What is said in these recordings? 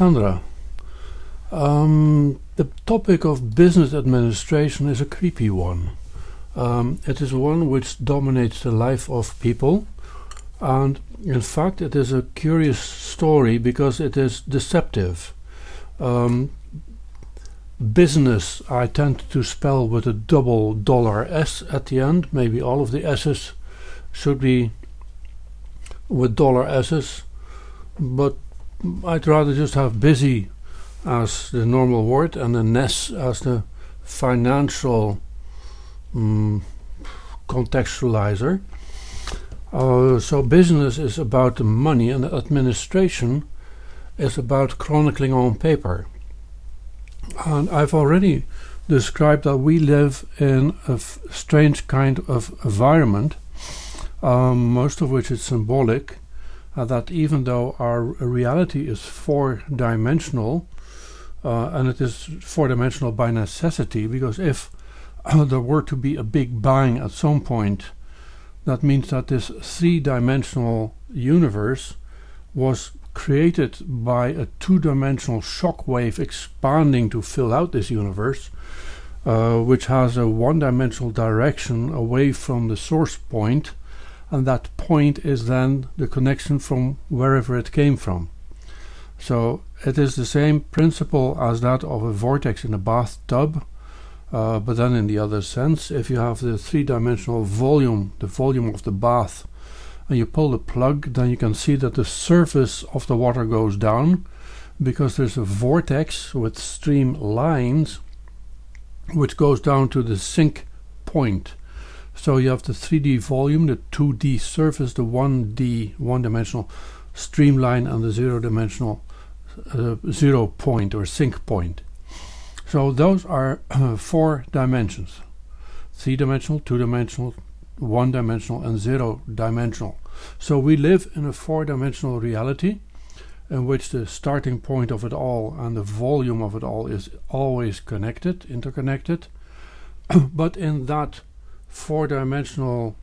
Sandra. The topic of business administration is a creepy one. It is one which dominates the life of people, and in fact it is a curious story because it is deceptive. Business I tend to spell with a double dollar S at the end. Maybe all of the S's should be with dollar S's, but I'd rather just have busy as the normal word and a ness as the financial contextualizer. So business is about the money, and administration is about chronicling on paper. And I've already described that we live in a strange kind of environment, most of which is symbolic, that even though our reality is four-dimensional, and it is four-dimensional by necessity, because if there were to be a big bang at some point, that means that this three-dimensional universe was created by a two-dimensional shock wave expanding to fill out this universe, which has a one-dimensional direction away from the source point, and that point is then the connection from wherever it came from. So it is the same principle as that of a vortex in a bathtub, but then in the other sense. If you have the three-dimensional volume, the volume of the bath, and you pull the plug, then you can see that the surface of the water goes down, because there's a vortex with stream lines which goes down to the sink point. So you have the 3D volume, the 2D surface, the 1D, one-dimensional streamline, and the zero-dimensional zero point or sink point. So those are four dimensions: three-dimensional, two-dimensional, one-dimensional, and zero-dimensional. So we live in a four-dimensional reality in which the starting point of it all and the volume of it all is always connected, interconnected. But in that four-dimensional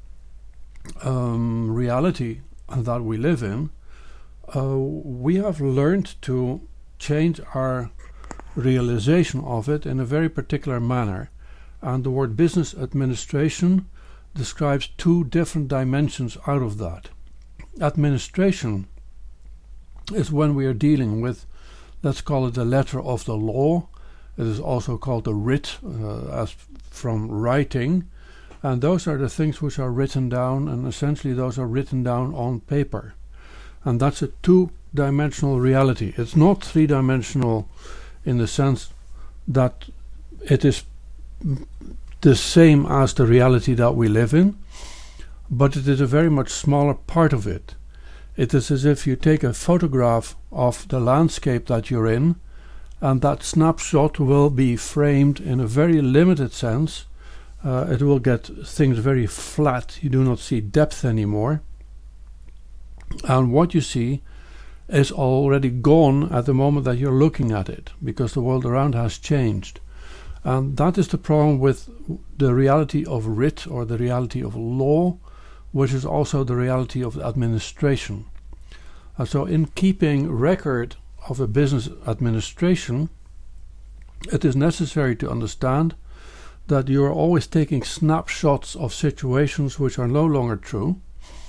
reality that we live in, we have learned to change our realization of it in a very particular manner. And the word business administration describes two different dimensions out of that. Administration is when we are dealing with, let's call it the letter of the law. It is also called the writ, as from writing. And those are the things which are written down, and essentially those are written down on paper. And that's a two-dimensional reality. It's not three-dimensional in the sense that it is the same as the reality that we live in, but it is a very much smaller part of it. It is as if you take a photograph of the landscape that you're in, and that snapshot will be framed in a very limited sense. It will get things very flat. You do not see depth anymore. And what you see is already gone at the moment that you're looking at it, because the world around has changed. And that is the problem with the reality of writ, or the reality of law, which is also the reality of administration. So in keeping record of a business administration, it is necessary to understand that you are always taking snapshots of situations which are no longer true,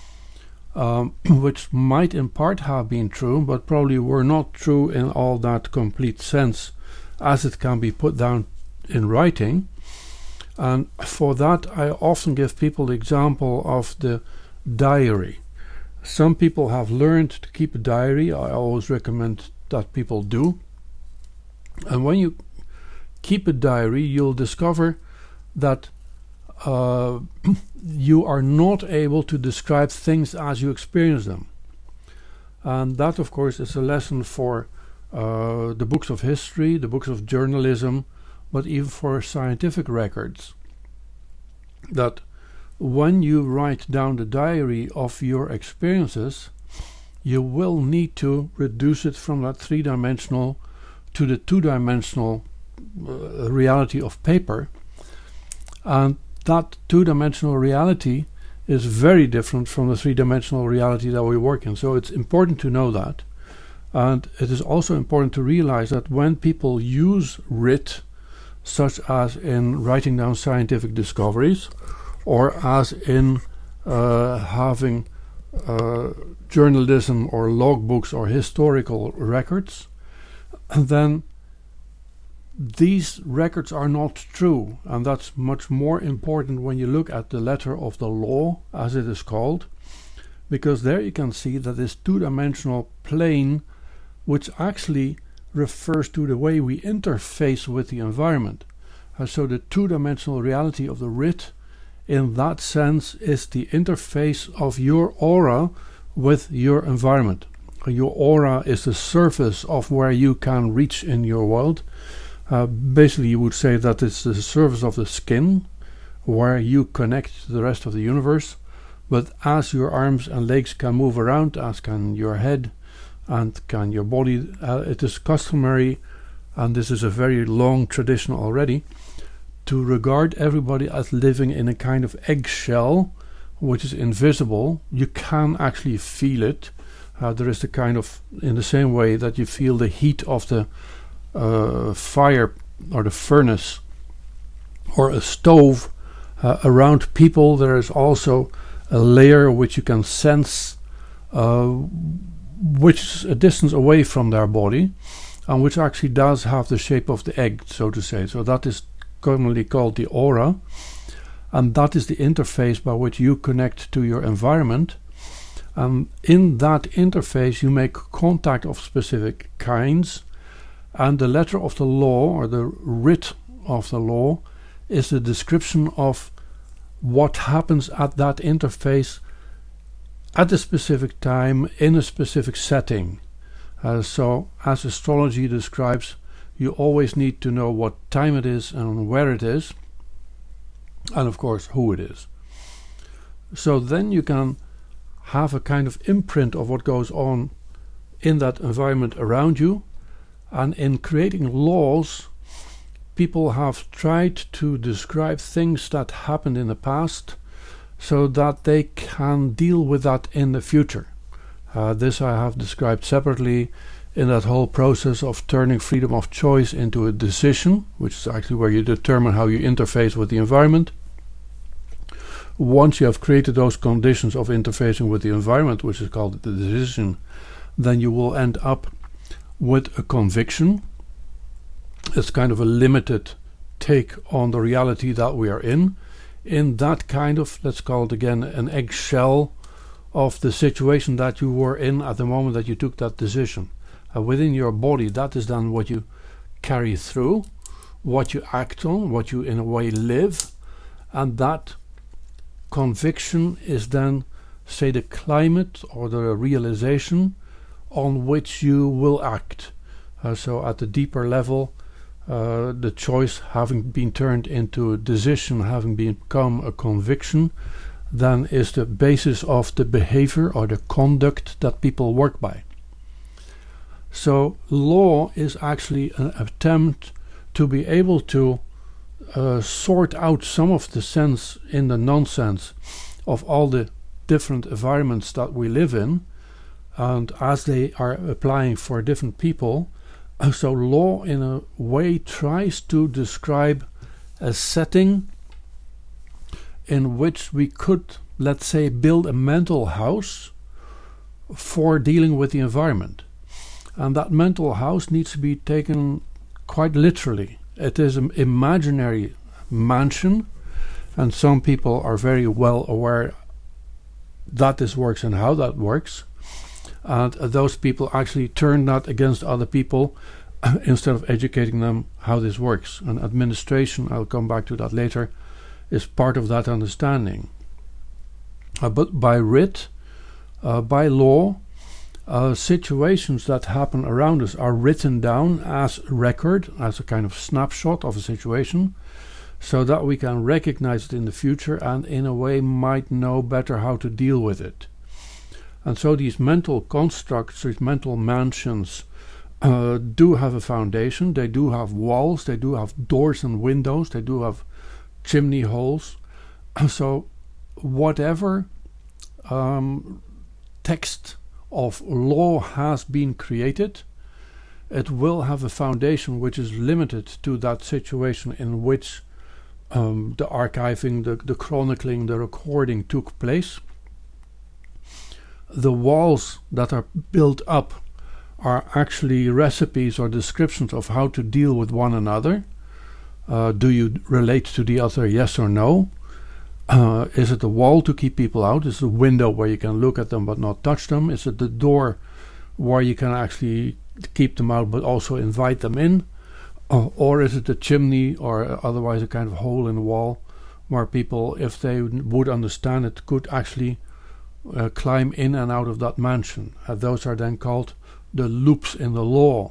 which might in part have been true, but probably were not true in all that complete sense as it can be put down in writing. And for that I often give people the example of the diary. Some people have learned to keep a diary. I always recommend that people do. And when you keep a diary, you'll discover that you are not able to describe things as you experience them. And that, of course, is a lesson for the books of history, the books of journalism, but even for scientific records. That when you write down the diary of your experiences, you will need to reduce it from that three-dimensional to the two-dimensional reality of paper. And that two-dimensional reality is very different from the three-dimensional reality that we work in. So it's important to know that. And it is also important to realize that when people use writ, such as in writing down scientific discoveries, or as in having journalism or logbooks or historical records, then these records are not true. And that's much more important when you look at the letter of the law, as it is called, because there you can see that this two-dimensional plane, which actually refers to the way we interface with the environment. So the two-dimensional reality of the writ, in that sense, is the interface of your aura with your environment. Your aura is the surface of where you can reach in your world. Basically, you would say that it's the surface of the skin, where you connect to the rest of the universe. But as your arms and legs can move around, as can your head and can your body, it is customary, and this is a very long tradition already, to regard everybody as living in a kind of eggshell, which is invisible. You can actually feel it. There is the kind of, in the same way that you feel the heat of the fire or the furnace or a stove around people, there is also a layer which you can sense, which is a distance away from their body, and which actually does have the shape of the egg, so to say. So that is commonly called the aura, and that is the interface by which you connect to your environment. And in that interface you make contact of specific kinds, and the letter of the law, or the writ of the law, is the description of what happens at that interface at a specific time in a specific setting. So as astrology describes, you always need to know what time it is and where it is, and of course who it is. So then you can have a kind of imprint of what goes on in that environment around you. And in creating laws, people have tried to describe things that happened in the past so that they can deal with that in the future. This I have described separately in that whole process of turning freedom of choice into a decision, which is actually where you determine how you interface with the environment. Once you have created those conditions of interfacing with the environment, which is called the decision, then you will end up with a conviction. It's kind of a limited take on the reality that we are in that kind of, let's call it again, an eggshell of the situation that you were in at the moment that you took that decision. Within your body, that is then what you carry through, what you act on, what you in a way live, and that conviction is then, say, the climate or the realization on which you will act. So at the deeper level, the choice having been turned into a decision, having become a conviction, then is the basis of the behavior or the conduct that people work by. So law is actually an attempt to be able to sort out some of the sense in the nonsense of all the different environments that we live in, and as they are applying for different people. So law in a way tries to describe a setting in which we could, let's say, build a mental house for dealing with the environment. And that mental house needs to be taken quite literally. It is an imaginary mansion, and some people are very well aware that this works and how that works. And those people actually turn that against other people instead of educating them how this works. And administration, I'll come back to that later, is part of that understanding. But by writ, by law, situations that happen around us are written down as record, as a kind of snapshot of a situation, so that we can recognize it in the future and in a way might know better how to deal with it. And so these mental constructs, these mental mansions, do have a foundation. They do have walls, they do have doors and windows, they do have chimney holes. So whatever text of law has been created, it will have a foundation which is limited to that situation in which the archiving, the chronicling, the recording took place. The walls that are built up are actually recipes or descriptions of how to deal with one another. Do you relate to the other, yes or no? Is it a wall to keep people out? Is it a window where you can look at them but not touch them? Is it the door where you can actually keep them out but also invite them in? Or is it a chimney or otherwise a kind of hole in the wall where people, if they would understand it, could actually climb in and out of that mansion? Those are then called the loops in the law.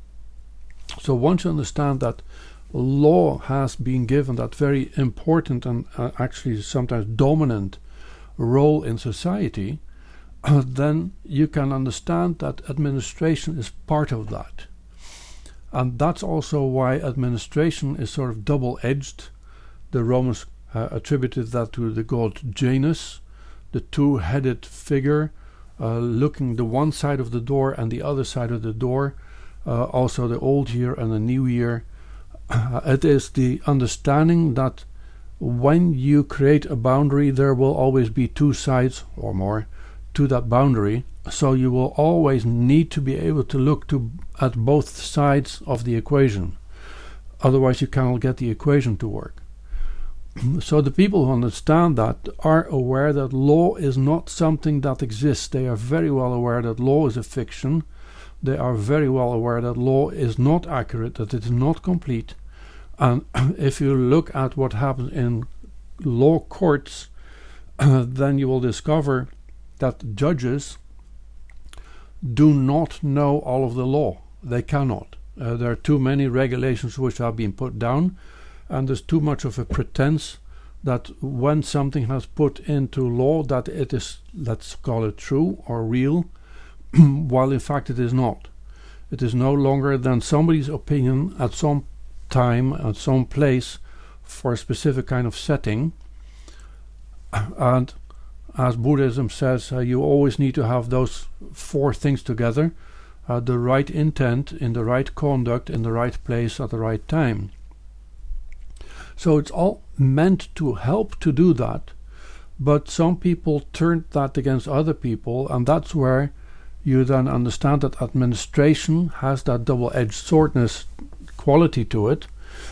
So once you understand that law has been given that very important and actually sometimes dominant role in society, then you can understand that administration is part of that. And that's also why administration is sort of double-edged. The Romans attributed that to the god Janus, the two-headed figure looking the one side of the door and the other side of the door, also the old year and the new year. It is the understanding that when you create a boundary, there will always be two sides or more to that boundary. So you will always need to be able to look at both sides of the equation. Otherwise you cannot get the equation to work. So the people who understand that are aware that law is not something that exists. They are very well aware that law is a fiction. They are very well aware that law is not accurate, that it is not complete. And if you look at what happens in law courts, then you will discover that judges do not know all of the law. They cannot. There are too many regulations which have been put down, and there's too much of a pretense that when something has put into law that it is, let's call it true or real, while in fact it is not. It is no longer than somebody's opinion at some time, at some place, for a specific kind of setting. And as Buddhism says, you always need to have those four things together. The right intent, in the right conduct, in the right place, at the right time. So it's all meant to help to do that. But some people turn that against other people, and that's where you then understand that administration has that double-edged swordness quality to it.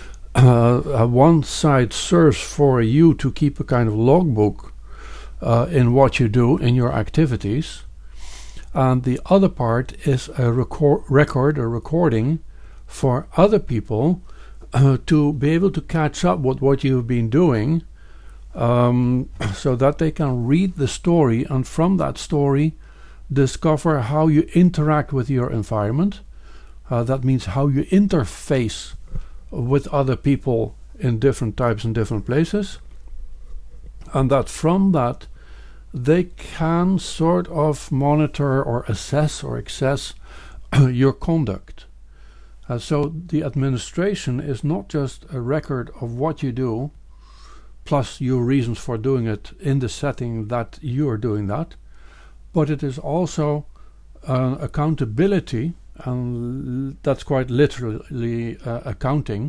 One side serves for you to keep a kind of logbook in what you do, in your activities, and the other part is a recording for other people to be able to catch up with what you've been doing, so that they can read the story and from that story discover how you interact with your environment. That means how you interface with other people in different types and different places, and that from that they can sort of monitor or assess or access your conduct. So the administration is not just a record of what you do plus your reasons for doing it in the setting that you are doing that, but it is also accountability, and that's quite literally accounting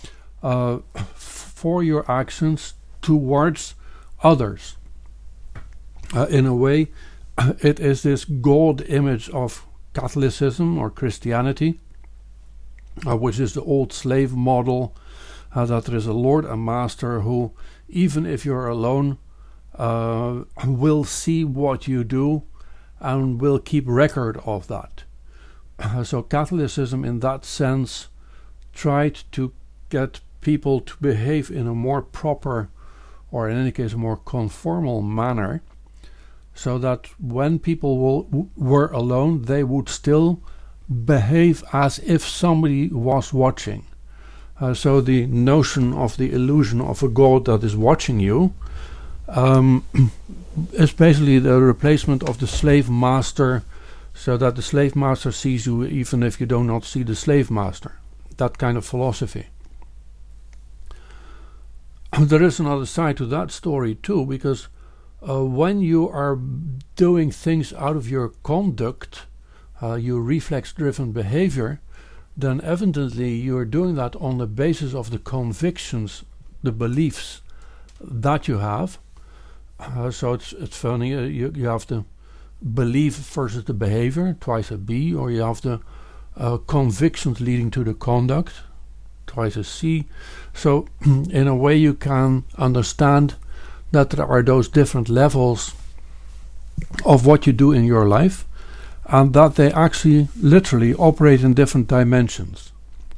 for your actions towards others. In a way, it is this God image of Catholicism or Christianity, which is the old slave model, that there is a Lord and Master who, even if you're alone, will see what you do and will keep record of that. So Catholicism in that sense tried to get people to behave in a more proper, or in any case a more conformal manner, so that when people were alone they would still behave as if somebody was watching. So the notion of the illusion of a God that is watching you is basically the replacement of the slave master, so that the slave master sees you even if you do not see the slave master. That kind of philosophy. There is another side to that story too, because when you are doing things out of your conduct, your reflex-driven behavior, then evidently you are doing that on the basis of the convictions, the beliefs that you have. So it's funny, you have the belief versus the behavior, twice a B, or you have the convictions leading to the conduct, twice a C. So in a way you can understand that there are those different levels of what you do in your life, and that they actually literally operate in different dimensions.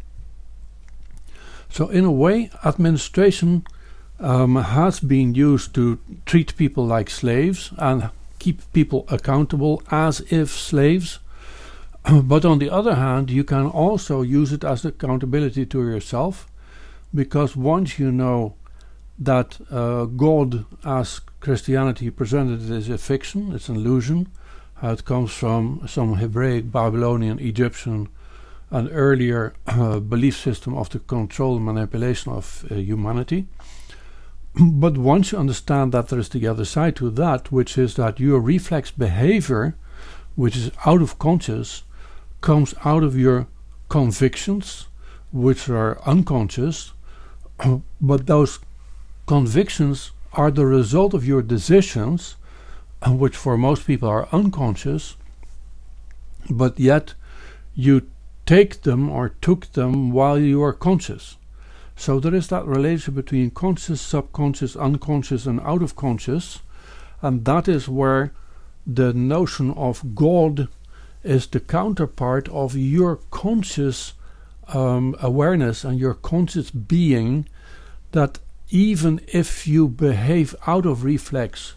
So in a way, administration has been used to treat people like slaves and keep people accountable as if slaves. But on the other hand, you can also use it as accountability to yourself, because once you know that God, as Christianity presented it, is a fiction, it's an illusion. It comes from some Hebraic, Babylonian, Egyptian, and earlier belief system of the control and manipulation of humanity. But once you understand that there is the other side to that, which is that your reflex behavior, which is out of conscious, comes out of your convictions, which are unconscious, but those convictions are the result of your decisions, which for most people are unconscious, but yet you take them or took them while you are conscious. So there is that relationship between conscious, subconscious, unconscious, and out of conscious, and that is where the notion of God is the counterpart of your conscious awareness and your conscious being, that even if you behave out of reflex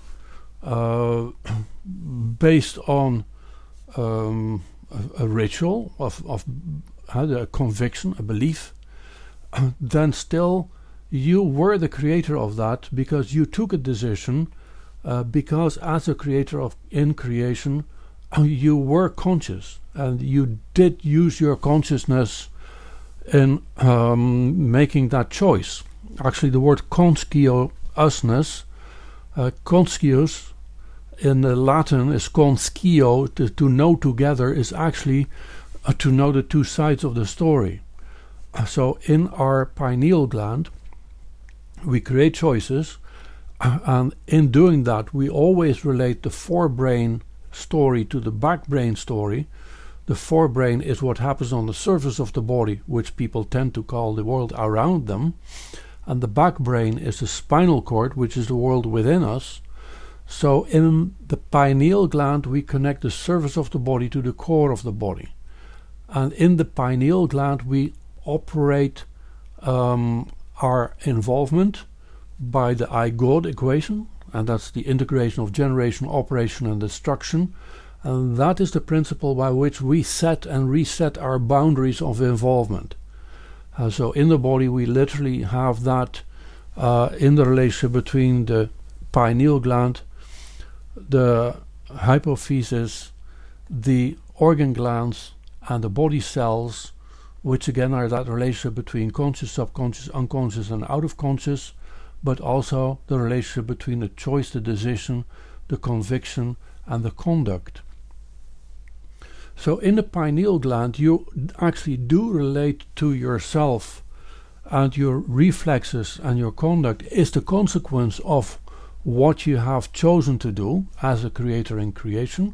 based on a ritual of a conviction, a belief, then still you were the creator of that, because you took a decision, because as a creator in creation you were conscious, and you did use your consciousness in making that choice. Actually, the word consciousness, conscious in the Latin is conscio, to know together, is actually to know the two sides of the story. So in our pineal gland we create choices, and in doing that we always relate the forebrain story to the backbrain story. The forebrain is what happens on the surface of the body, which people tend to call the world around them, and the backbrain is the spinal cord, which is the world within us. So in the pineal gland we connect the surface of the body to the core of the body, and in the pineal gland we operate our involvement by the I-God equation, and that's the integration of generation, operation, and destruction, and that is the principle by which we set and reset our boundaries of involvement. So in the body we literally have that in the relationship between the pineal gland, the hypophysis, the organ glands, and the body cells, which again are that relationship between conscious, subconscious, unconscious, and out of conscious, but also the relationship between the choice, the decision, the conviction, and the conduct. So in the pineal gland you actually do relate to yourself, and your reflexes and your conduct is the consequence of what you have chosen to do as a creator in creation.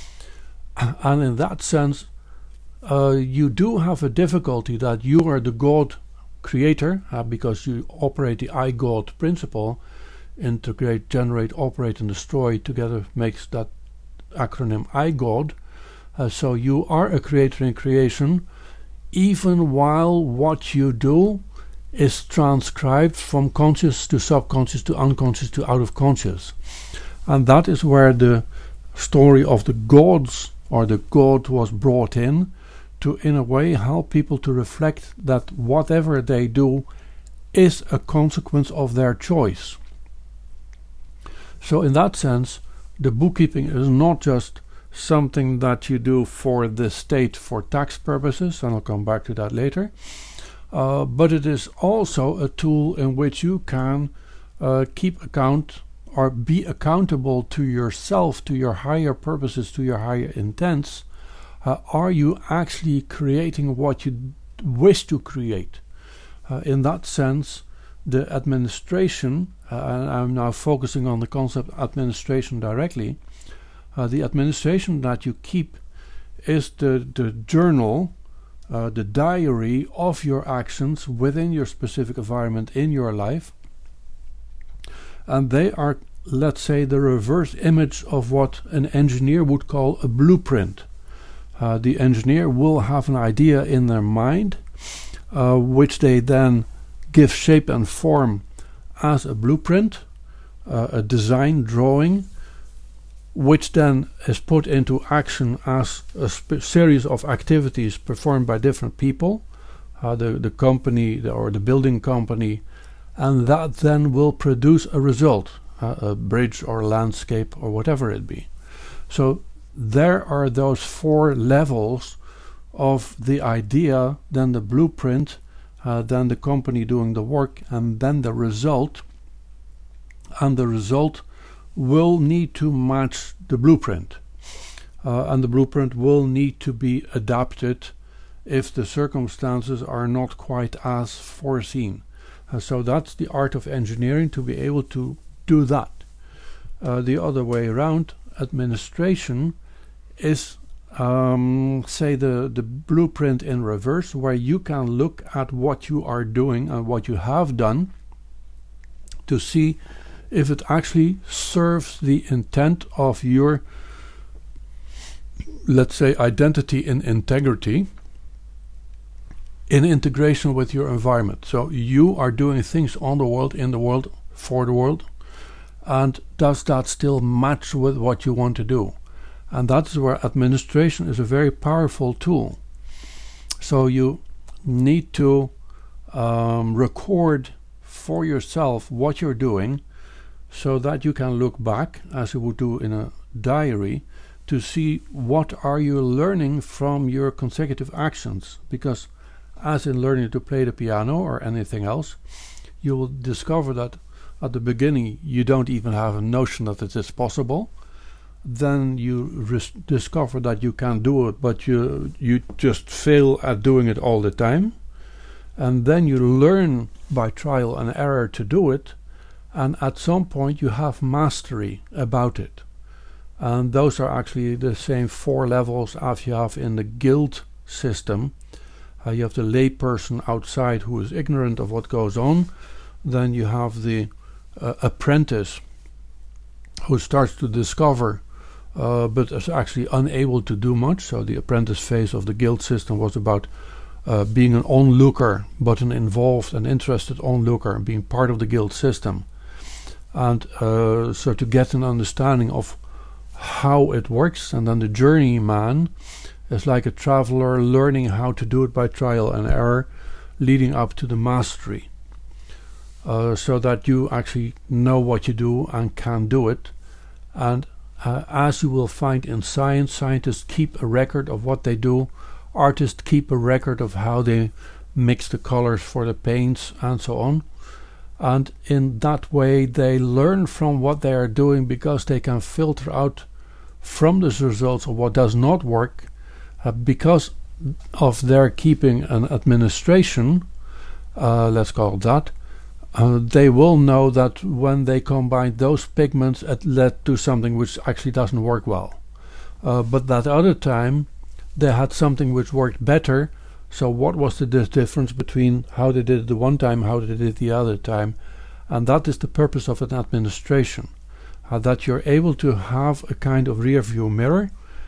And in that sense you do have a difficulty that you are the God creator, because you operate the I-God principle. Integrate, generate, operate, and destroy together makes that acronym I-God. So you are a creator in creation, even while what you do is transcribed from conscious to subconscious to unconscious to out of conscious. And that is where the story of the gods, or the God, was brought in to, in a way, help people to reflect that whatever they do is a consequence of their choice. So in that sense, the bookkeeping is not just something that you do for the state for tax purposes, and I'll come back to that later, but it is also a tool in which you can keep account or be accountable to yourself, to your higher purposes, to your higher intents. Are you actually creating what you wish to create? In that sense, the administration, and I'm now focusing on the concept administration directly, the administration that you keep is the journal, the diary of your actions within your specific environment in your life. And they are, let's say, the reverse image of what an engineer would call a blueprint. The engineer will have an idea in their mind, which they then give shape and form as a blueprint, a design drawing, which then is put into action as a series of activities performed by different people, the company or the building company, and that then will produce a result, a bridge or landscape or whatever it be. So there are those 4 levels of the idea, then the blueprint, then the company doing the work, and then the result. And the result will need to match the blueprint. And the blueprint will need to be adapted if the circumstances are not quite as foreseen. So that's the art of engineering, to be able to do that. The other way around, administration is, say, the blueprint in reverse, where you can look at what you are doing and what you have done to see if it actually serves the intent of your, let's say, identity and integrity in integration with your environment. So you are doing things on the world, in the world, for the world, and does that still match with what you want to do? And that's where administration is a very powerful tool. So you need to record for yourself what you're doing, so that you can look back, as you would do in a diary, to see what are you learning from your consecutive actions. Because as in learning to play the piano or anything else, you will discover that at the beginning you don't even have a notion that it is possible. Then you discover that you can do it, but you just fail at doing it all the time. And then you learn by trial and error to do it, and at some point you have mastery about it. And those are actually the same 4 levels as you have in the guild system. You have the lay person outside who is ignorant of what goes on. Then you have the apprentice who starts to discover but is actually unable to do much. So the apprentice phase of the guild system was about being an onlooker, but an involved and interested onlooker, being part of the guild system. And so to get an understanding of how it works. And then the journeyman is like a traveler learning how to do it by trial and error, leading up to the mastery, so that you actually know what you do and can do it. And as you will find in science, scientists keep a record of what they do, artists keep a record of how they mix the colors for the paints and so on. And in that way they learn from what they are doing, because they can filter out from the results of what does not work, because of their keeping an administration, let's call it that. They will know that when they combine those pigments, it led to something which actually doesn't work well. But that other time they had something which worked better. So what was the difference between how they did it the one time, how they did it the other time? And that is the purpose of an administration, that you're able to have a kind of rear view mirror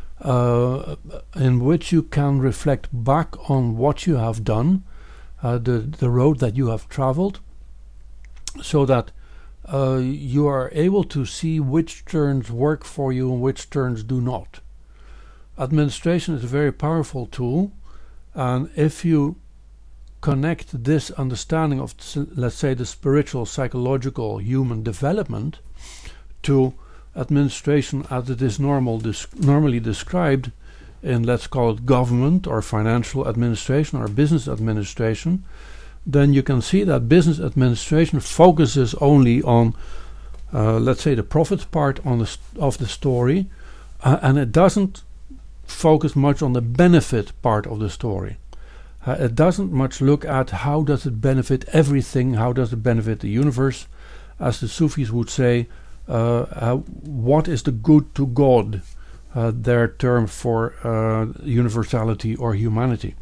in which you can reflect back on what you have done, the road that you have traveled, so that you are able to see which turns work for you and which turns do not. Administration is a very powerful tool. And if you connect this understanding of, let's say, the spiritual, psychological, human development to administration as it is normally described in, let's call it, government or financial administration or business administration, then you can see that business administration focuses only on let's say, the profit part of the story, and it doesn't focus much on the benefit part of the story. It doesn't much look at how does it benefit everything, how does it benefit the universe, as the Sufis would say, what is the good to God, their term for universality or humanity.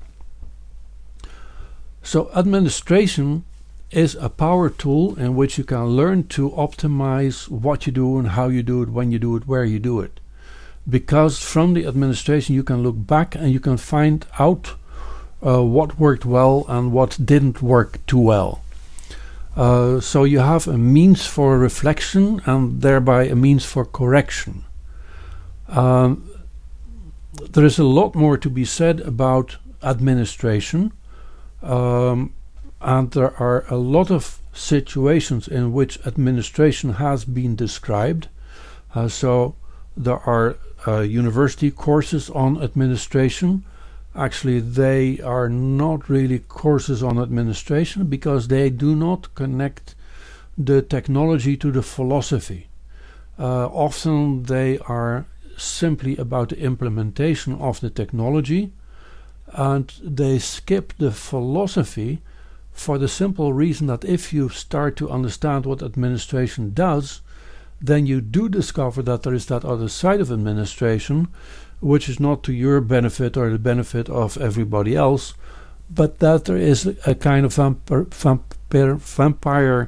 So administration is a power tool in which you can learn to optimize what you do and how you do it, when you do it, where you do it. Because from the administration you can look back and you can find out what worked well and what didn't work too well. So you have a means for reflection and thereby a means for correction. There is a lot more to be said about administration, and there are a lot of situations in which administration has been described. So there are university courses on administration. Actually, they are not really courses on administration because they do not connect the technology to the philosophy. Often they are simply about the implementation of the technology, and they skip the philosophy for the simple reason that if you start to understand what administration does, then you do discover that there is that other side of administration, which is not to your benefit or the benefit of everybody else, but that there is a kind of vampire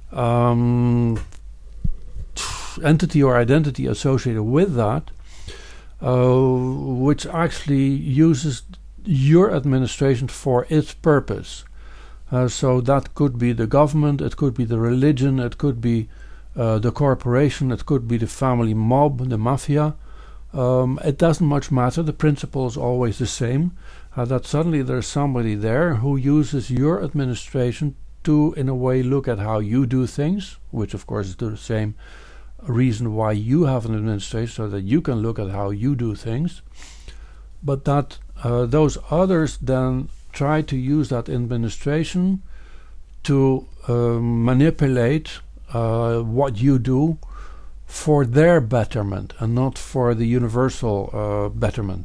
entity or identity associated with that, which actually uses your administration for its purpose. So that could be the government, it could be the religion, it could be the corporation, it could be the family mob, the mafia. It doesn't much matter. The principle is always the same, that suddenly there's somebody there who uses your administration to, in a way, look at how you do things, which of course is the same reason why you have an administration, so that you can look at how you do things. But that those others then try to use that administration to manipulate what you do for their betterment and not for the universal betterment.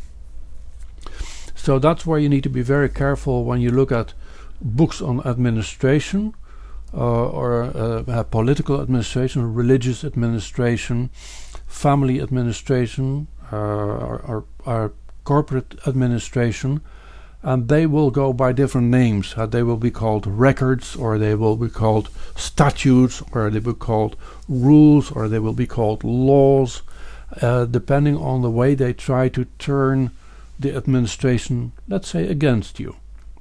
So that's where you need to be very careful when you look at books on administration or political administration, religious administration, family administration, or corporate administration, and they will go by different names. They will be called records, or they will be called statutes, or they will be called rules, or they will be called laws, depending on the way they try to turn the administration, let's say, against you.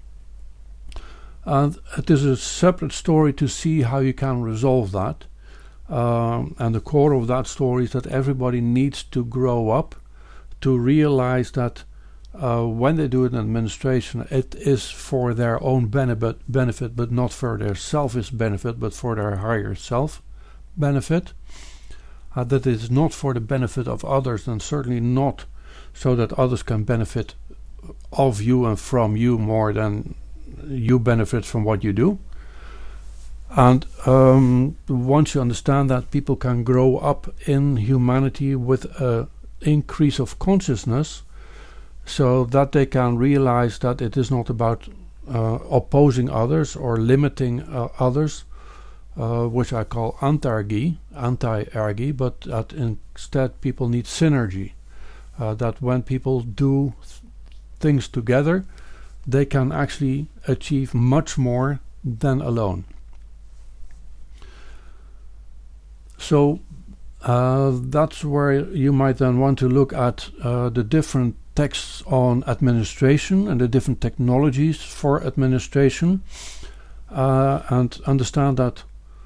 And it is a separate story to see how you can resolve that. And the core of that story is that everybody needs to grow up to realize that when they do an administration, it is for their own benefit, but not for their selfish benefit, but for their higher self benefit. That it is not for the benefit of others, and certainly not so that others can benefit of you and from you more than you benefit from what you do. And once you understand that, people can grow up in humanity with an increase of consciousness, so that they can realize that it is not about opposing others or limiting others, which I call anti-argy, but that instead people need synergy. That when people do things together, they can actually achieve much more than alone. So that's where you might then want to look at the different texts on administration and the different technologies for administration, and understand that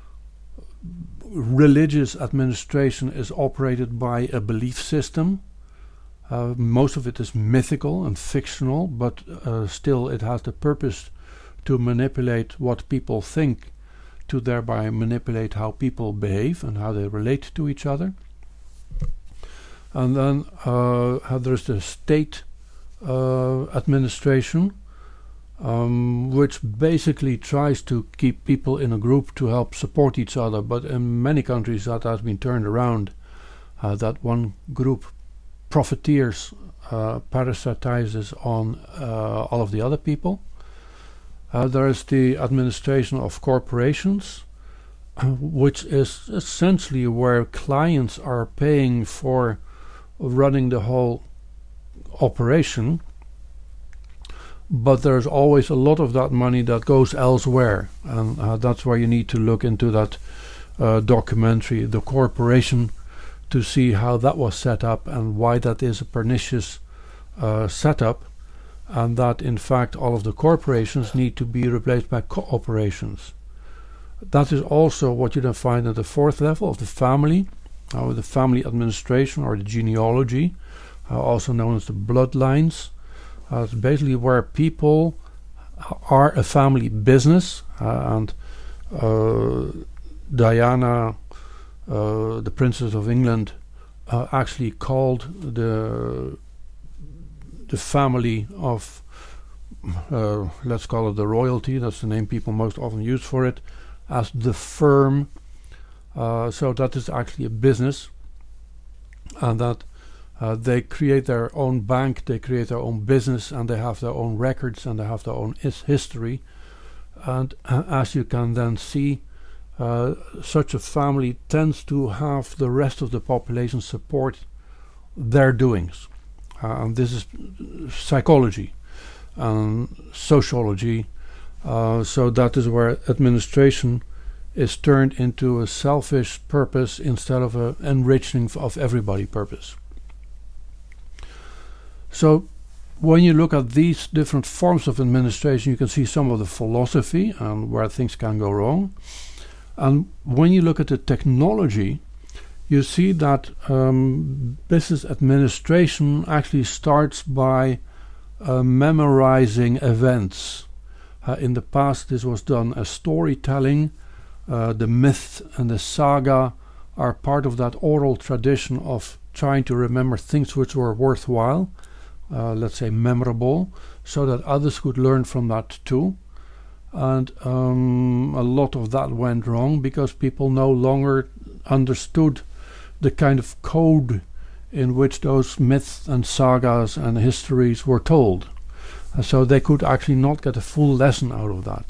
religious administration is operated by a belief system. Most of it is mythical and fictional, but still it has the purpose to manipulate what people think, to thereby manipulate how people behave and how they relate to each other. And then there's the state administration, which basically tries to keep people in a group to help support each other. But in many countries that has been turned around, that one group profiteers, parasitizes on all of the other people. There is the administration of corporations, which is essentially where clients are paying for running the whole operation, but there's always a lot of that money that goes elsewhere, and that's where you need to look into that documentary, The Corporation, to see how that was set up and why that is a pernicious setup, and that in fact all of the corporations need to be replaced by cooperations. That is also what you then find at the fourth level of the family, the family administration or the genealogy, also known as the bloodlines. It's basically where people are a family business, and Diana, the Princess of England, actually called the family of, let's call it the royalty, that's the name people most often use for it, as the firm. So that is actually a business, and that they create their own bank, they create their own business, and they have their own records and they have their own history. And as you can then see, such a family tends to have the rest of the population support their doings. And this is psychology and sociology. So that is where administration is turned into a selfish purpose instead of an enriching of everybody purpose. So when you look at these different forms of administration, you can see some of the philosophy and where things can go wrong. And when you look at the technology, you see that business administration actually starts by memorizing events. In the past, this was done as storytelling. The myth and the saga are part of that oral tradition of trying to remember things which were worthwhile, let's say memorable, so that others could learn from that too. And a lot of that went wrong because people no longer understood the kind of code in which those myths and sagas and histories were told. So they could actually not get a full lesson out of that.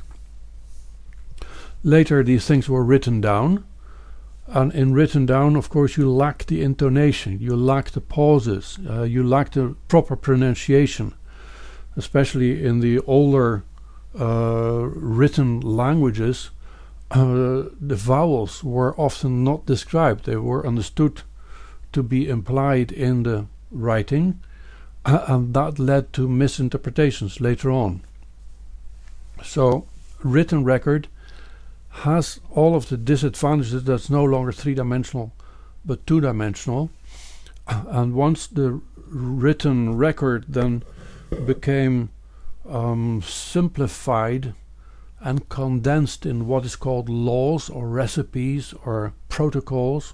Later these things were written down, and in written down, of course, you lack the intonation, you lack the pauses, you lack the proper pronunciation, especially in the older written languages. The vowels were often not described, they were understood to be implied in the writing, and that led to misinterpretations later on. So written record has all of the disadvantages. That's no longer three-dimensional but two-dimensional, and once the written record then became simplified and condensed in what is called laws or recipes or protocols,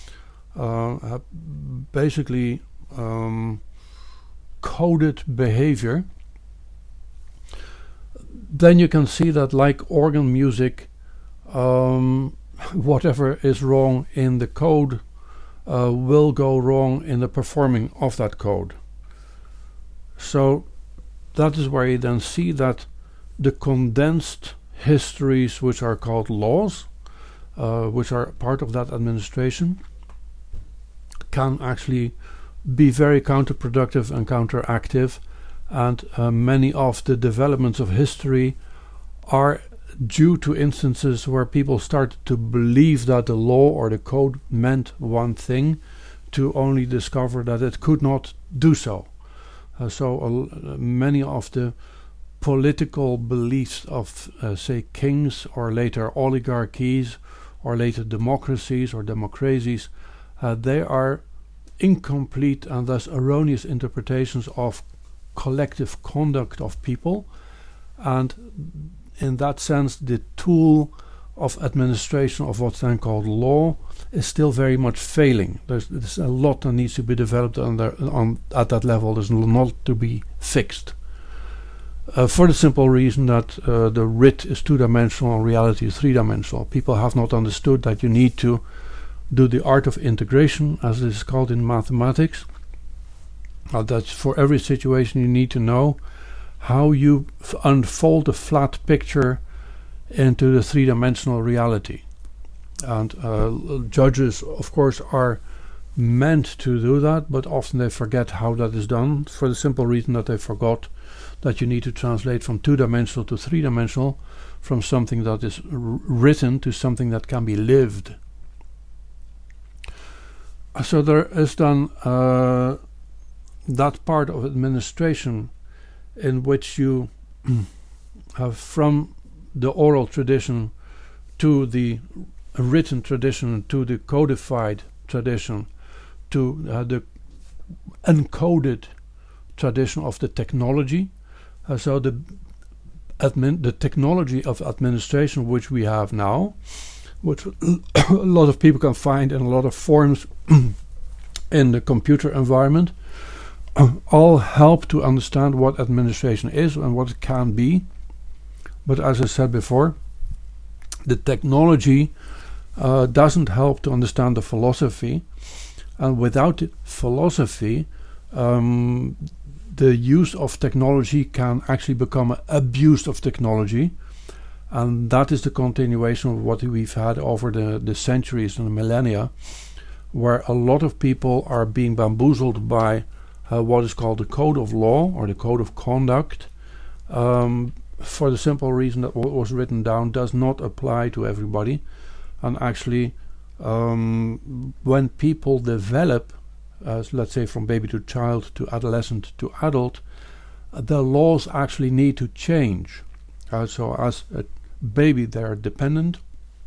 basically coded behavior, then you can see that, like organ music, whatever is wrong in the code will go wrong in the performing of that code. So that is where you then see that the condensed histories, which are called laws, which are part of that administration, can actually be very counterproductive and counteractive, and many of the developments of history are due to instances where people started to believe that the law or the code meant one thing, to only discover that it could not do so. So many of the political beliefs of, say, kings or later oligarchies or later democracies or democracies, they are incomplete and thus erroneous interpretations of collective conduct of people, and in that sense the tool of administration of what's then called law is still very much failing. There's a lot that needs to be developed at that level. There's a lot to be fixed. for the simple reason that the writ is two-dimensional and reality is three-dimensional. People have not understood that you need to do the art of integration, as it is called in mathematics. That for every situation you need to know how you unfold a flat picture into the three-dimensional reality. And judges, of course, are meant to do that, but often they forget how that is done, for the simple reason that they forgot that you need to translate from two-dimensional to three-dimensional, from something that is written to something that can be lived. So there is then that part of administration in which you have from the oral tradition to the written tradition to the codified tradition to the encoded tradition of the technology. So the technology of administration which we have now, which a lot of people can find in a lot of forms in the computer environment, all help to understand what administration is and what it can be. But as I said before, the technology doesn't help to understand the philosophy, and without the philosophy, the use of technology can actually become an abuse of technology, and that is the continuation of what we've had over the centuries and the millennia, where a lot of people are being bamboozled by what is called the code of law or the code of conduct, for the simple reason that what was written down does not apply to everybody. And actually, when people develop, let's say from baby to child to adolescent to adult, the laws actually need to change. So as a baby they are dependent,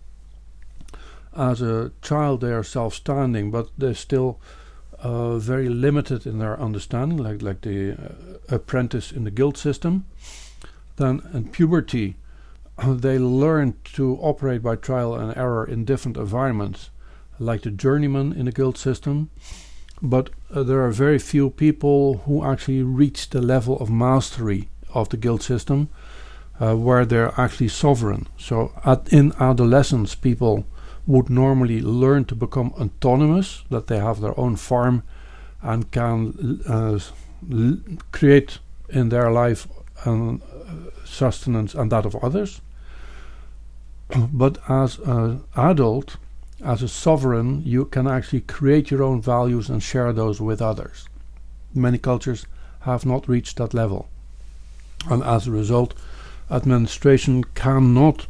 as a child they are self-standing, but they're still very limited in their understanding, like the apprentice in the guild system. Then in puberty they learn to operate by trial and error in different environments, like the journeyman in the guild system. But there are very few people who actually reach the level of mastery of the guild system, where they're actually sovereign. So in adolescence, people would normally learn to become autonomous, that they have their own farm and can create in their life sustenance and that of others. But as an adult, as a sovereign, you can actually create your own values and share those with others. Many cultures have not reached that level, and as a result, administration cannot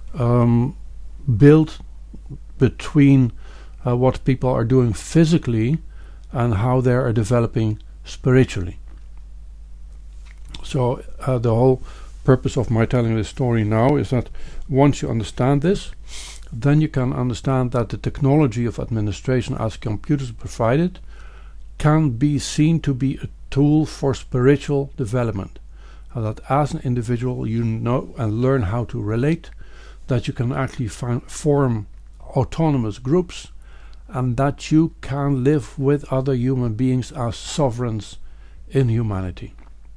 build between what people are doing physically and how they are developing spiritually. So the whole purpose of my telling this story now is that once you understand this, then you can understand that the technology of administration as computers provided can be seen to be a tool for spiritual development. And that as an individual you know and learn how to relate, that you can actually form autonomous groups, and that you can live with other human beings as sovereigns in humanity.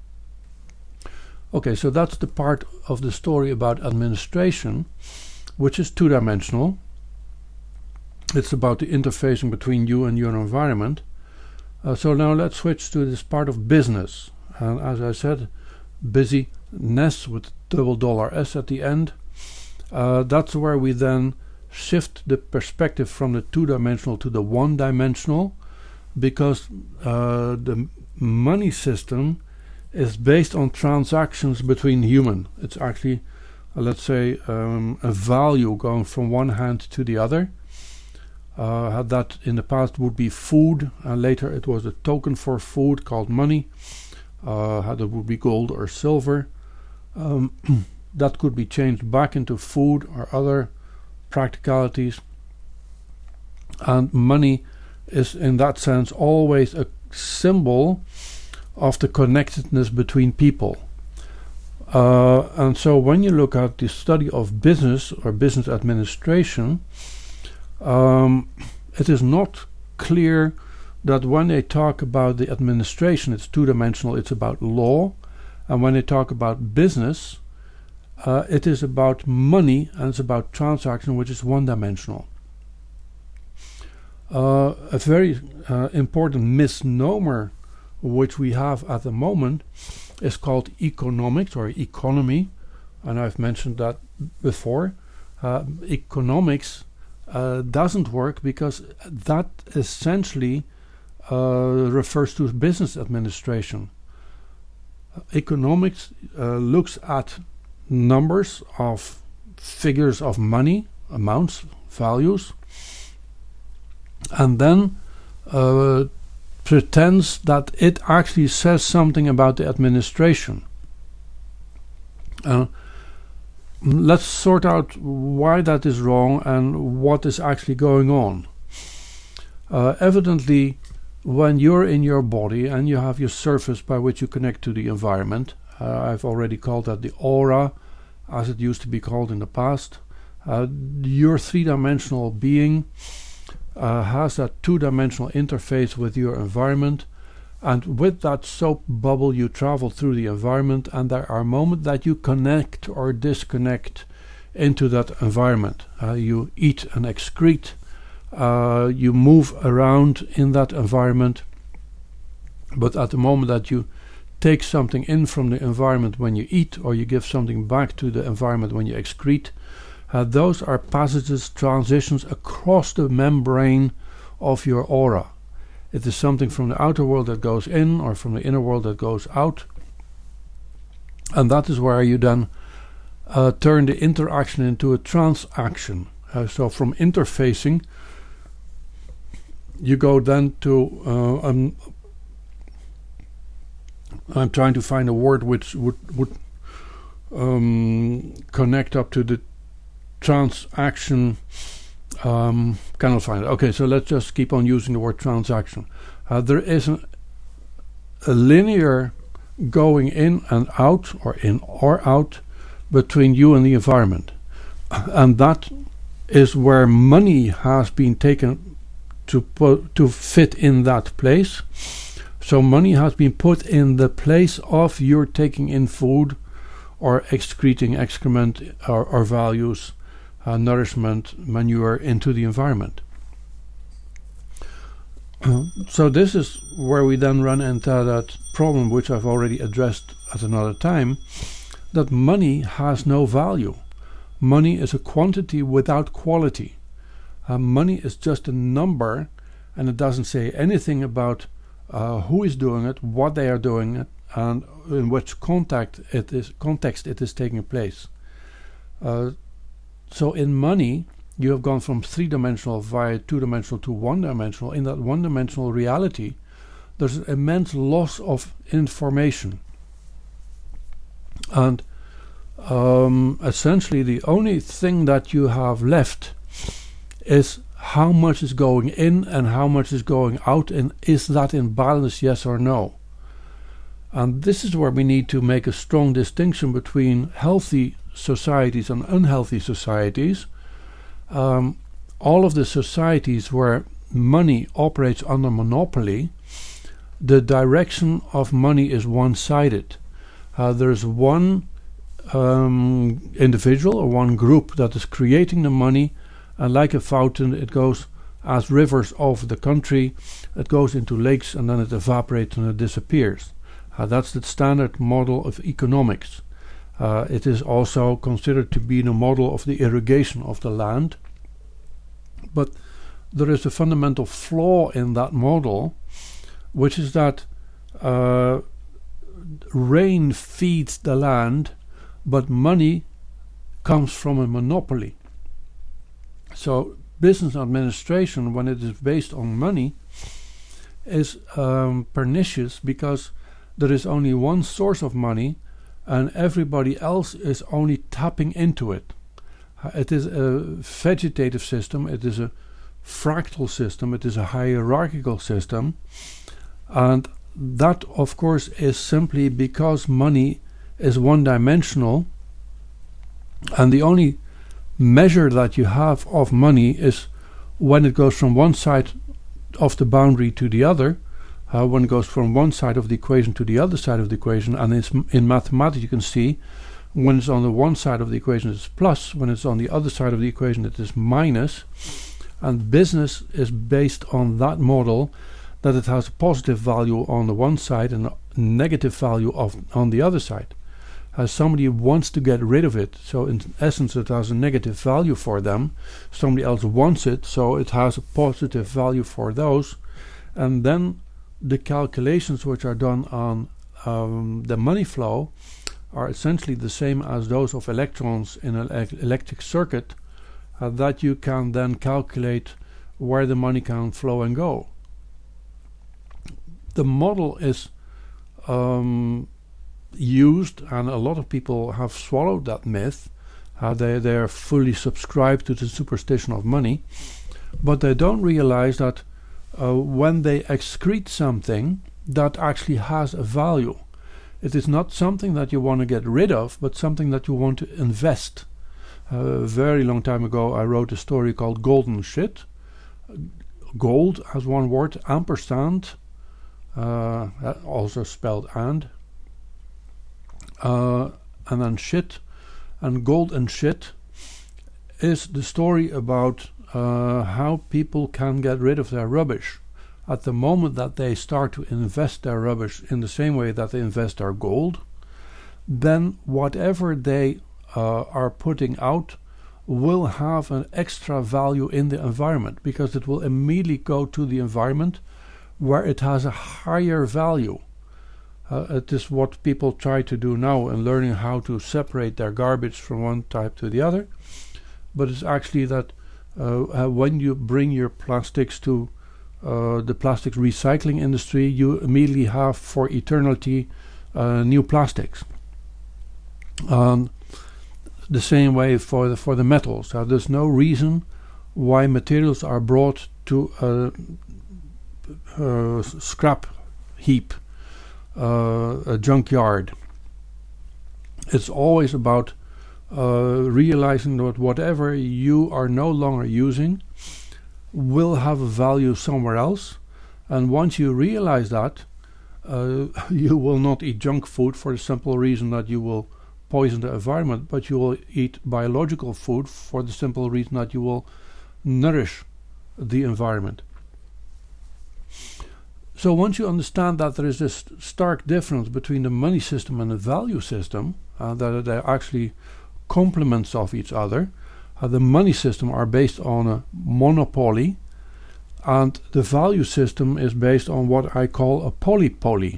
Okay, so that's the part of the story about administration, which is two-dimensional. It's about the interfacing between you and your environment. So now let's switch to this part of business. And as I said, business with $S at the end. That's where we then shift the perspective from the two-dimensional to the one-dimensional, because the money system is based on transactions between human. It's actually, let's say, a value going from one hand to the other. That in the past would be food, and later it was a token for food called money. That would be gold or silver. That could be changed back into food or other practicalities. And money is in that sense always a symbol of the connectedness between people. And so when you look at the study of business or business administration, it is not clear that when they talk about the administration, it's two-dimensional, it's about law, And when they talk about business, it is about money and it's about transaction, which is one-dimensional. A very important misnomer which we have at the moment is called economics or economy, and I've mentioned that before. Economics doesn't work because that essentially refers to business administration. Economics looks at numbers of figures of money, amounts, values, and then pretends that it actually says something about the administration. Let's sort out why that is wrong and what is actually going on. Evidently, when you're in your body and you have your surface by which you connect to the environment, I've already called that the aura, as it used to be called in the past, your three-dimensional being has that two-dimensional interface with your environment, and with that soap bubble you travel through the environment, and there are moments that you connect or disconnect into that environment. You eat and excrete, you move around in that environment, but at the moment that you take something in from the environment when you eat, or you give something back to the environment when you excrete, those are passages, transitions across the membrane of your aura. It is something from the outer world that goes in, or from the inner world that goes out. And that is where you then turn the interaction into a transaction. So from interfacing, you go then to... I'm trying to find a word which would connect up to the transaction. Cannot find it. Okay, so let's just keep on using the word transaction. There is a linear going in and out, or in or out, between you and the environment, and that is where money has been taken to fit in that place. So money has been put in the place of your taking in food or excreting excrement or values, nourishment, manure into the environment. So this is where we then run into that problem, which I've already addressed at another time, that money has no value. Money is a quantity without quality. Money is just a number, and it doesn't say anything about who is doing it, what they are doing it, and in which context it is taking place. So in money, you have gone from three-dimensional via two-dimensional to one-dimensional. In that one-dimensional reality, there's an immense loss of information. And essentially the only thing that you have left is how much is going in and how much is going out, and is that in balance, yes or no? And this is where we need to make a strong distinction between healthy societies and unhealthy societies. All of the societies where money operates under monopoly, the direction of money is one-sided. There's one individual or one group that is creating the money, and like a fountain it goes as rivers over the country, it goes into lakes and then it evaporates and it disappears. That's the standard model of economics. It is also considered to be the model of the irrigation of the land. But there is a fundamental flaw in that model, which is that rain feeds the land, but money comes from a monopoly. So business administration, when it is based on money, is pernicious, because there is only one source of money and everybody else is only tapping into it. It is a vegetative system, it is a fractal system, it is a hierarchical system, and that of course is simply because money is one-dimensional, and the only measure that you have of money is when it goes from one side of the boundary to the other. when it goes from one side of the equation to the other side of the equation. And in mathematics you can see when it's on the one side of the equation it's plus, when it's on the other side of the equation it is minus. And business is based on that model, that it has a positive value on the one side and a negative value on the other side. Somebody wants to get rid of it, so in essence it has a negative value for them. Somebody else wants it, so it has a positive value for those. And then the calculations which are done on the money flow are essentially the same as those of electrons in an electric circuit, that you can then calculate where the money can flow and go. The model is used, and a lot of people have swallowed that myth. They are fully subscribed to the superstition of money, but they don't realize that when they excrete something that actually has a value, it is not something that you want to get rid of, but something that you want to invest. A very long time ago I wrote a story called Golden Shit. Gold as one word, ampersand, also spelled and then shit. And gold and shit is the story about how people can get rid of their rubbish. At the moment that they start to invest their rubbish in the same way that they invest their gold, then whatever they are putting out will have an extra value in the environment, because it will immediately go to the environment where it has a higher value. It is what people try to do now in learning how to separate their garbage from one type to the other. But it's actually that when you bring your plastics to the plastics recycling industry, you immediately have for eternity new plastics. The same way for the metals. There's no reason why materials are brought to a scrap heap, a junkyard. It's always about realizing that whatever you are no longer using will have a value somewhere else, and once you realize that, you will not eat junk food for the simple reason that you will poison the environment, but you will eat biological food for the simple reason that you will nourish the environment. So once you understand that there is this stark difference between the money system and the value system, that they're actually complements of each other. The money system are based on a monopoly, and the value system is based on what I call a polypoly.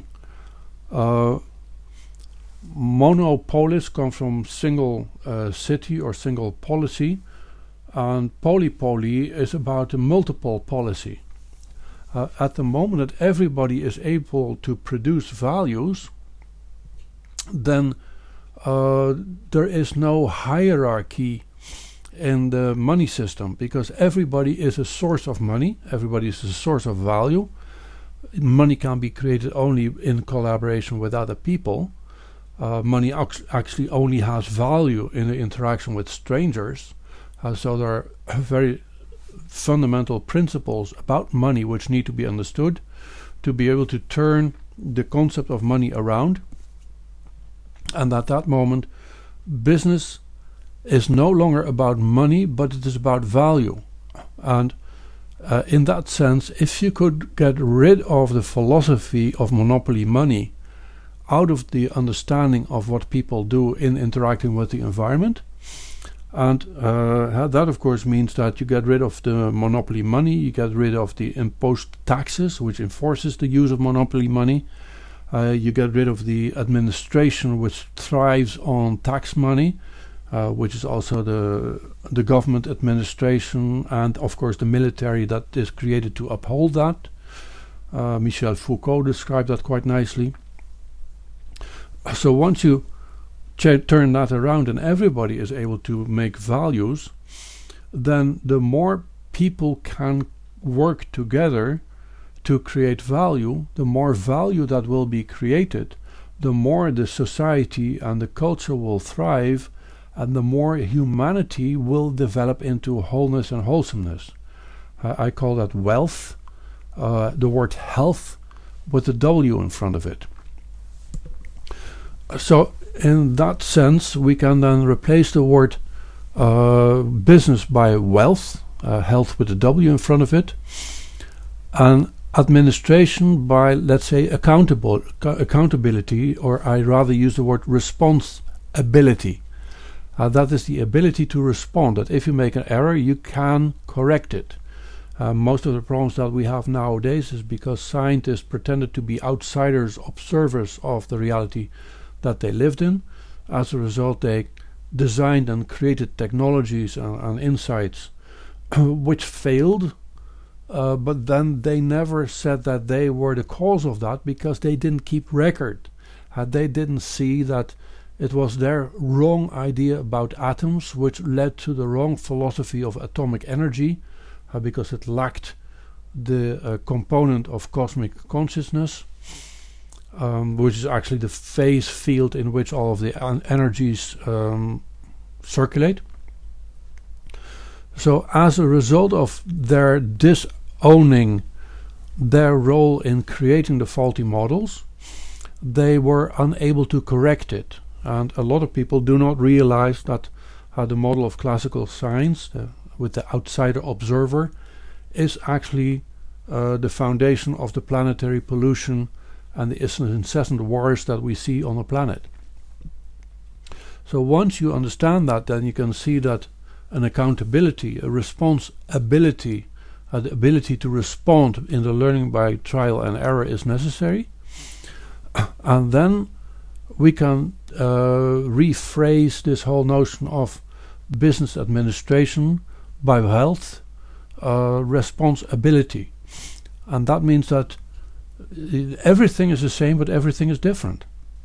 Monopolis comes from single city or single policy, and polypoly is about a multiple policy. At the moment that everybody is able to produce values, then there is no hierarchy in the money system, because everybody is a source of money, everybody is a source of value. Money can be created only in collaboration with other people. Money actually only has value in the interaction with strangers. So there are very fundamental principles about money which need to be understood to be able to turn the concept of money around. And at that moment, business is no longer about money, but it is about value. And in that sense, if you could get rid of the philosophy of monopoly money out of the understanding of what people do in interacting with the environment, and that of course means that you get rid of the monopoly money, you get rid of the imposed taxes, which enforces the use of monopoly money, you get rid of the administration which thrives on tax money, which is also the government administration, and of course the military that is created to uphold that. Michel Foucault described that quite nicely. So once you turn that around and everybody is able to make values, then the more people can work together to create value, the more value that will be created, the more the society and the culture will thrive, and the more humanity will develop into wholeness and wholesomeness. I call that wealth. The word health with the W in front of it. So in that sense, we can then replace the word business by wealth, health with the W in front of it, and administration by, let's say, accountability, or I rather use the word responsibility. That is the ability to respond, that if you make an error, you can correct it. Most of the problems that we have nowadays is because scientists pretended to be outsiders, observers of the reality that they lived in. As a result, they designed and created technologies and insights which failed, but then they never said that they were the cause of that, because they didn't keep record. They didn't see that it was their wrong idea about atoms which led to the wrong philosophy of atomic energy, because it lacked the component of cosmic consciousness, which is actually the phase field in which all of the energies circulate. So as a result of their disowning their role in creating the faulty models, they were unable to correct it. And a lot of people do not realize that the model of classical science with the outsider observer is actually the foundation of the planetary pollution and the incessant wars that we see on the planet. So once you understand that, then you can see that an accountability, a responsibility, the ability to respond in the learning by trial and error is necessary. And then we can rephrase this whole notion of business administration by health responsibility. And that means that everything is the same, but everything is different.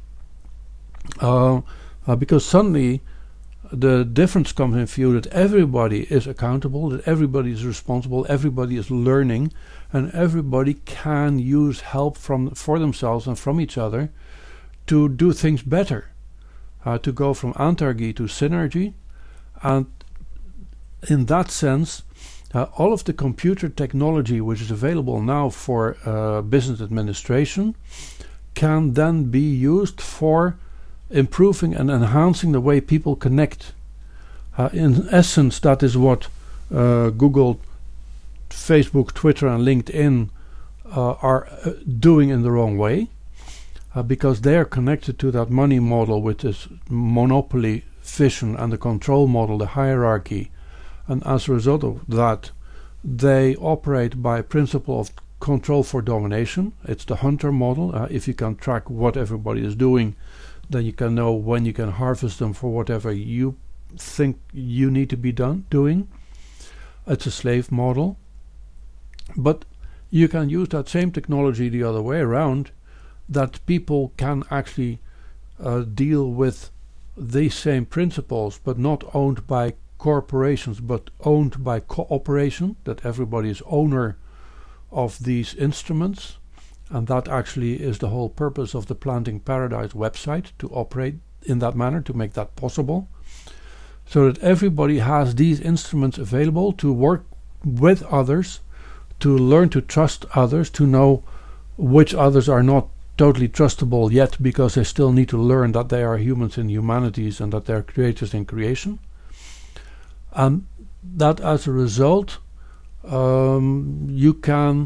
Because suddenly the difference comes in view that everybody is accountable, that everybody is responsible, everybody is learning, and everybody can use help for themselves and from each other to do things better, to go from antarchy to synergy. And in that sense, all of the computer technology which is available now for business administration can then be used for improving and enhancing the way people connect. In essence, that is what Google, Facebook, Twitter and LinkedIn are doing in the wrong way, because they are connected to that money model with this monopoly vision and the control model, the hierarchy. And as a result of that, they operate by principle of control for domination. It's the hunter model. If you can track what everybody is doing, then you can know when you can harvest them for whatever you think you need to be doing. It's a slave model. But you can use that same technology the other way around, that people can actually deal with these same principles, but not owned by corporations, but owned by cooperation, that everybody is owner of these instruments. And that actually is the whole purpose of the Planting Paradise website, to operate in that manner, to make that possible, so that everybody has these instruments available to work with others, to learn to trust others, to know which others are not totally trustable yet, because they still need to learn that they are humans in humanities and that they are creators in creation. And that as a result, you can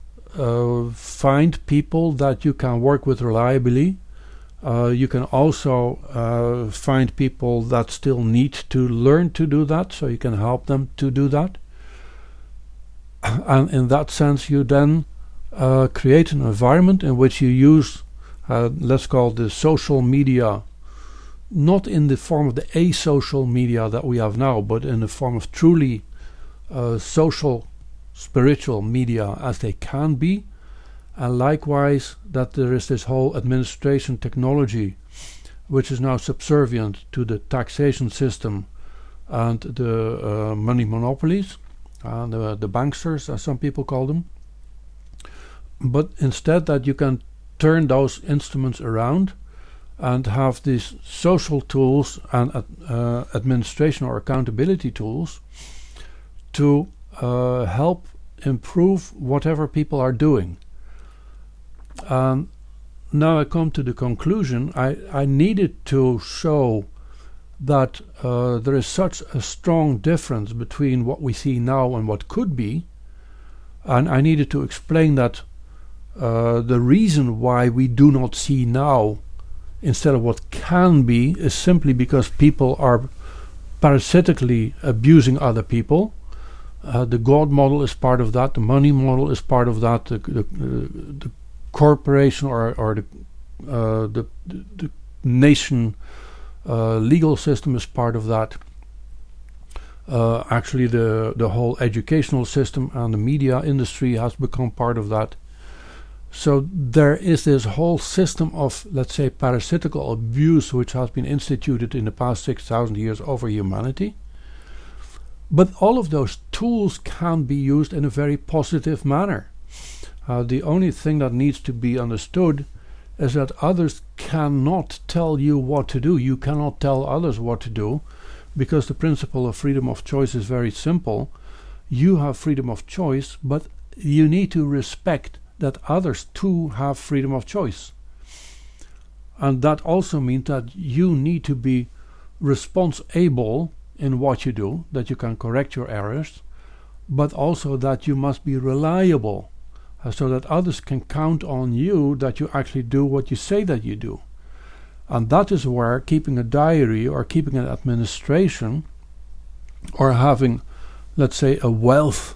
find people that you can work with reliably. You can also find people that still need to learn to do that, so you can help them to do that. And in that sense, you then create an environment in which you use, let's call the social media, not in the form of the asocial media that we have now, but in the form of truly social, spiritual media as they can be. And likewise, that there is this whole administration technology which is now subservient to the taxation system and the money monopolies, and the banksters, as some people call them. But instead, that you can turn those instruments around and have these social tools and administration or accountability tools to help improve whatever people are doing. And now I come to the conclusion. I needed to show that there is such a strong difference between what we see now and what could be, and I needed to explain that the reason why we do not see now instead of what can be is simply because people are parasitically abusing other people. The God model is part of that, the money model is part of that, the corporation or the nation legal system is part of that. Actually, the whole educational system and the media industry has become part of that. So there is this whole system of, let's say, parasitical abuse which has been instituted in the past 6,000 years over humanity. But all of those tools can be used in a very positive manner. The only thing that needs to be understood is that others cannot tell you what to do. You cannot tell others what to do, because the principle of freedom of choice is very simple. You have freedom of choice, but you need to respect that others too have freedom of choice. And that also means that you need to be responsible in what you do, that you can correct your errors, but also that you must be reliable, so that others can count on you that you actually do what you say that you do. And that is where keeping a diary or keeping an administration or having, let's say, a wealth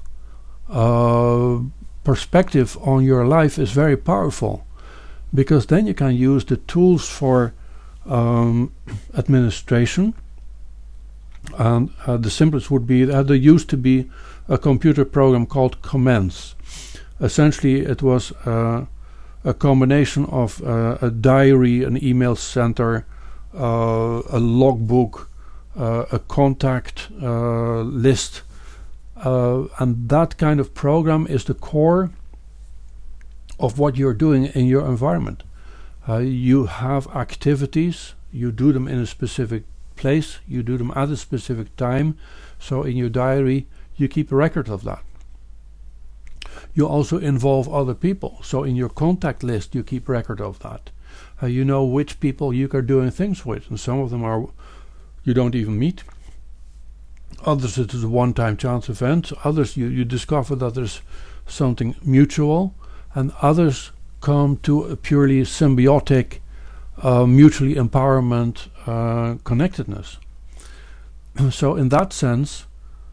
perspective on your life is very powerful, because then you can use the tools for administration. And the simplest would be that there used to be a computer program called Commence. Essentially, it was a combination of a diary, an email center, a logbook, a contact list. And that kind of program is the core of what you're doing in your environment. You have activities, you do them in a specific place, you do them at a specific time. So in your diary, you keep a record of that. You also involve other people. So in your contact list, you keep record of that. You know which people you are doing things with, and some of them are you don't even meet. Others it is a one-time chance event. Others you discover that there's something mutual, and others come to a purely symbiotic, mutually empowerment connectedness. So in that sense,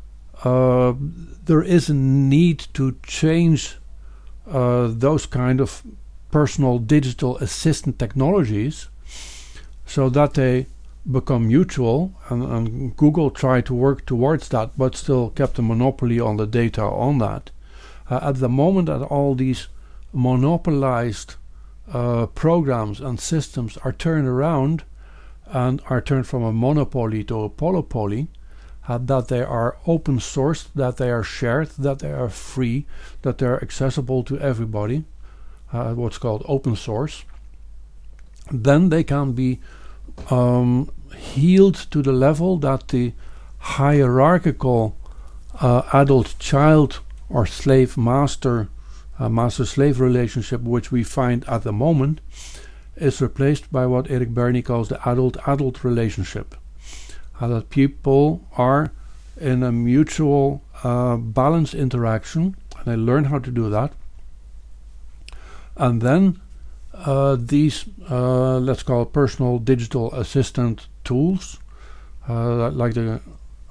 there is a need to change those kind of personal digital assistant technologies so that they become mutual, and Google tried to work towards that but still kept a monopoly on the data on that. At the moment that all these monopolized programs and systems are turned around and are turned from a monopoly to a polypoly, that they are open sourced, that they are shared, that they are free, that they are accessible to everybody, what's called open source, then they can be healed to the level that the hierarchical adult-child or slave-master, master-slave relationship which we find at the moment is replaced by what Eric Berne calls the adult-adult relationship. That people are in a mutual balanced interaction, and they learn how to do that. And then these, let's call it personal digital assistant tools, like the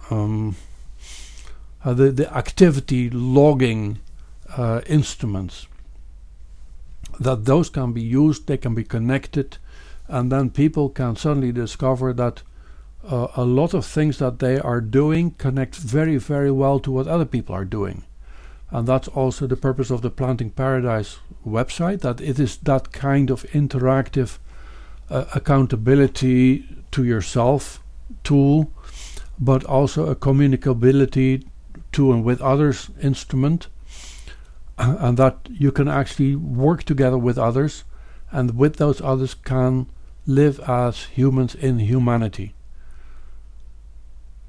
activity logging instruments, that those can be used, they can be connected, and then people can suddenly discover that a lot of things that they are doing connect very, very well to what other people are doing. And that's also the purpose of the Planting Paradise website, that it is that kind of interactive accountability to yourself tool, but also a communicability to and with others instrument, and that you can actually work together with others, and with those others can live as humans in humanity.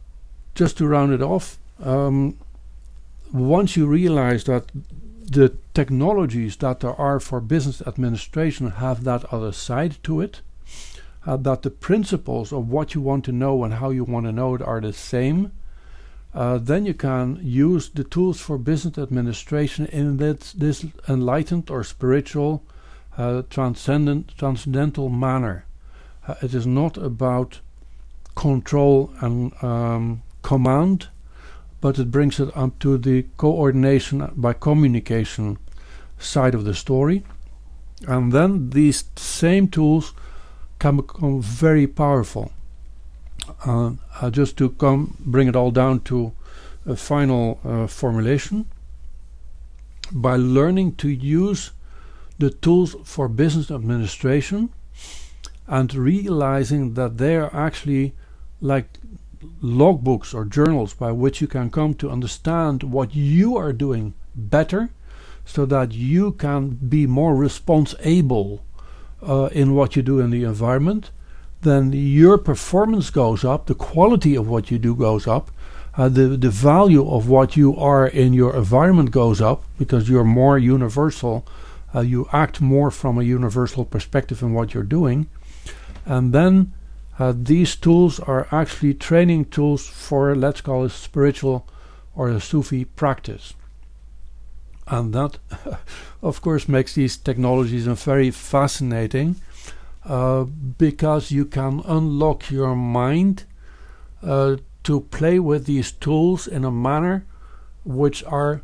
Just to round it off, once you realize that the technologies that there are for business administration have that other side to it, that the principles of what you want to know and how you want to know it are the same, then you can use the tools for business administration in this enlightened or spiritual, transcendental manner. It is not about control and command, but it brings it up to the coordination by communication side of the story. And then these same tools can become very powerful. Just to bring it all down to a final formulation, by learning to use the tools for business administration and realizing that they are actually like logbooks or journals by which you can come to understand what you are doing better, so that you can be more responsible in what you do in the environment, then your performance goes up, the quality of what you do goes up, the value of what you are in your environment goes up, because you're more universal, you act more from a universal perspective in what you're doing. And then these tools are actually training tools for, let's call it, spiritual or a Sufi practice. And that, of course, makes these technologies very fascinating, because you can unlock your mind to play with these tools in a manner which our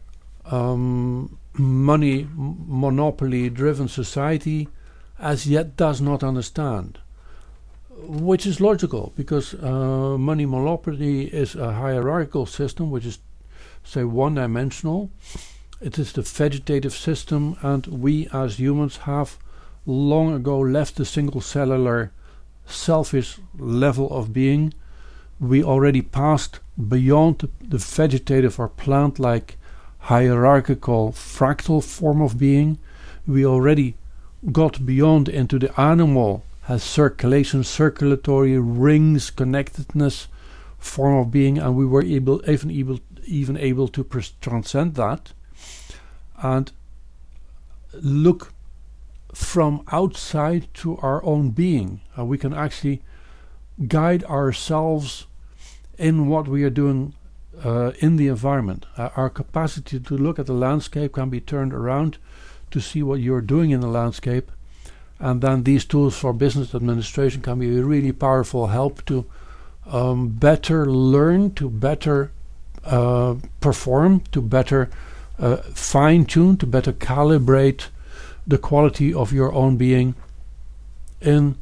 money monopoly driven society as yet does not understand. Which is logical, because money monopoly is a hierarchical system which is, say, one-dimensional. It is the vegetative system, and we as humans have long ago left the single cellular selfish level of being. We already passed beyond the vegetative or plant-like hierarchical fractal form of being. We already got beyond into the animal, has circulation, circulatory rings, connectedness form of being, and we were even able to transcend that and look from outside to our own being. We can actually guide ourselves in what we are doing in the environment. Our capacity to look at the landscape can be turned around to see what you're doing in the landscape, and then these tools for business administration can be a really powerful help to better learn, to better perform, to better fine-tune, to better calibrate the quality of your own being in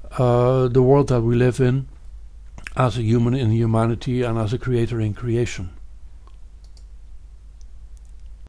the world that we live in, as a human in humanity and as a creator in creation.